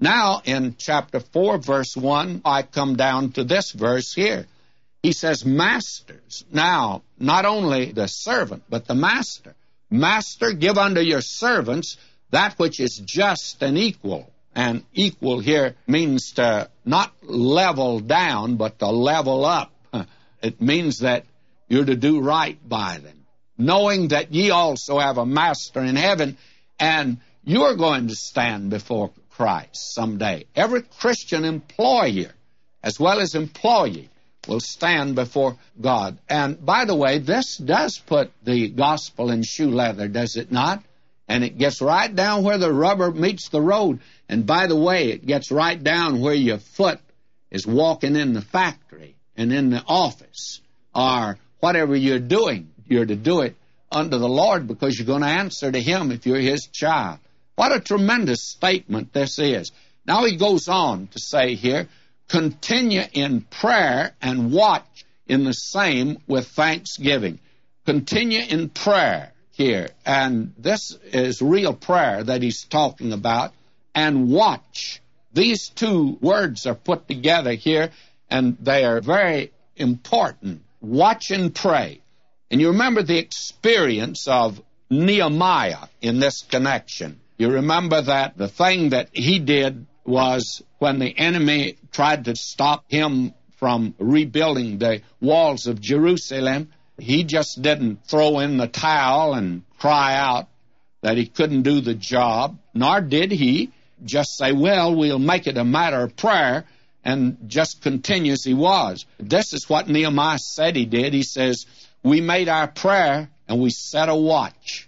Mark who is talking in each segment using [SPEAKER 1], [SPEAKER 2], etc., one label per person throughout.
[SPEAKER 1] Now, in chapter 4, verse 1, I come down to this verse here. He says, masters. Now, not only the servant, but the master. Master, give unto your servants that which is just and equal. And equal here means to not level down, but to level up. It means that you're to do right by them, knowing that ye also have a master in heaven, and you're going to stand before Christ someday. Every Christian employer, as well as employee, will stand before God. And by the way, this does put the gospel in shoe leather, does it not? And it gets right down where the rubber meets the road. And by the way, it gets right down where your foot is walking in the factory and in the office, or whatever you're doing. You're to do it unto the Lord, because you're going to answer to Him if you're His child. What a tremendous statement this is. Now he goes on to say here, continue in prayer and watch in the same with thanksgiving. Continue in prayer here. And this is real prayer that he's talking about. And watch. These two words are put together here, and they are very important. Watch and pray. And you remember the experience of Nehemiah in this connection. You remember that the thing that he did was, when the enemy tried to stop him from rebuilding the walls of Jerusalem, he just didn't throw in the towel and cry out that he couldn't do the job, nor did he just say, well, we'll make it a matter of prayer, and just continue as he was. This is what Nehemiah said he did. He says, we made our prayer and we set a watch.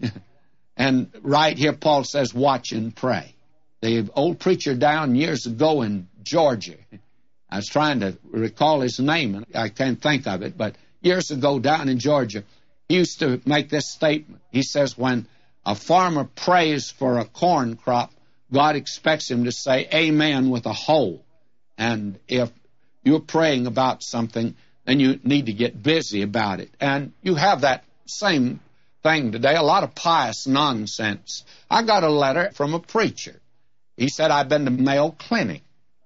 [SPEAKER 1] And right here, Paul says, watch and pray. The old preacher down years ago in Georgia, I was trying to recall his name, and I can't think of it, but years ago down in Georgia, he used to make this statement. He says, when a farmer prays for a corn crop, God expects him to say amen with a hoe. And if you're praying about something, then you need to get busy about it. And you have that same thing today, a lot of pious nonsense. I got a letter from a preacher. He said, I've been to Mayo Clinic.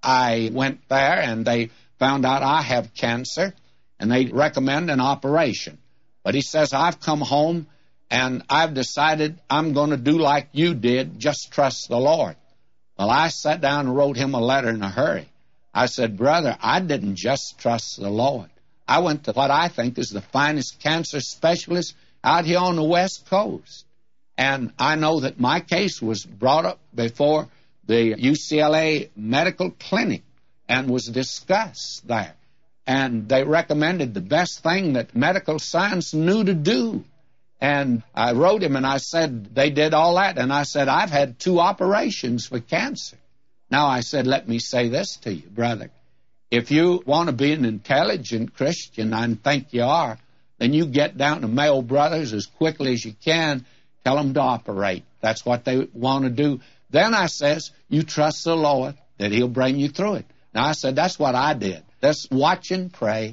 [SPEAKER 1] I went there, and they found out I have cancer, and they recommend an operation. But he says, I've come home, and I've decided I'm going to do like you did, just trust the Lord. Well, I sat down and wrote him a letter in a hurry. I said, brother, I didn't just trust the Lord. I went to what I think is the finest cancer specialist out here on the West Coast. And I know that my case was brought up before the UCLA Medical Clinic and was discussed there. And they recommended the best thing that medical science knew to do. And I wrote him and I said, they did all that. And I said, I've had 2 operations for cancer. Now I said, let me say this to you, brother. If you want to be an intelligent Christian, I think you are, then you get down to Mayo Brothers as quickly as you can, tell them to operate. That's what they want to do. Then I says, you trust the Lord that He'll bring you through it. Now I said, that's what I did. That's watch and pray,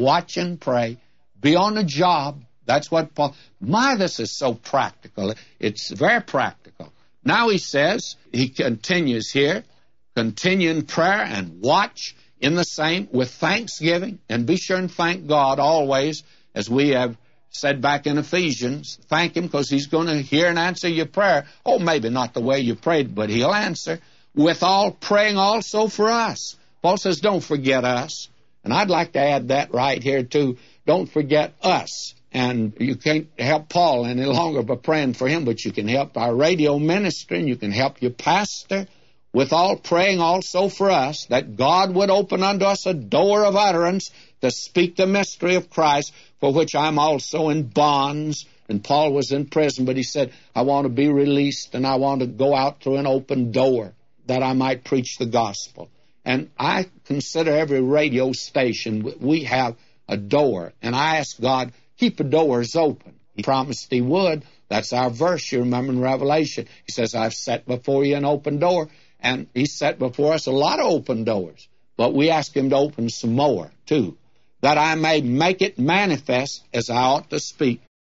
[SPEAKER 1] be on the job. That's what Paul, this is so practical. It's very practical. Now he says, he continues here, continue in prayer and watch in the same with thanksgiving, and be sure and thank God always, as we have said back in Ephesians. Thank Him because He's going to hear and answer your prayer. Oh, maybe not the way you prayed, but He'll answer. With all praying also for us. Paul says, don't forget us. And I'd like to add that right here too. Don't forget us. And you can't help Paul any longer by praying for him, but you can help our radio ministry, and you can help your pastor. With all praying also for us, that God would open unto us a door of utterance to speak the mystery of Christ, for which I'm also in bonds. And Paul was in prison, but he said, I want to be released, and I want to go out through an open door that I might preach the gospel. And I consider every radio station, we have a door. And I ask God, keep the doors open. He promised He would. That's our verse, you remember in Revelation. He says, I've set before you an open door. And He set before us a lot of open doors. But we ask Him to open some more, too, that I may make it manifest as I ought to speak